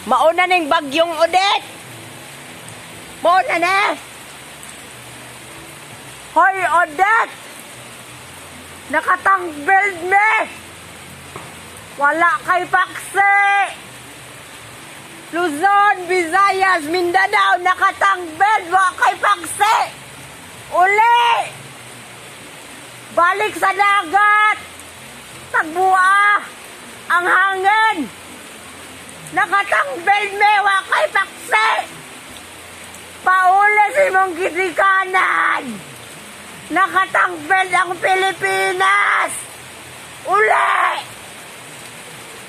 Mauna ning bagyong Odette. Mauna na. Hoy, Odette! Nakatangbeld me! Wala kay paksi! Luzon, Visayas, Mindanao, nakatangbeld! Wala kay paksi! Uli! Balik sa dagat! Tagbua! Ang hangin! Nakatangbeld me! Wala kay paksi! Pauli si mong gisikanan! Nakatangbeld ang Pilipinas! Uli!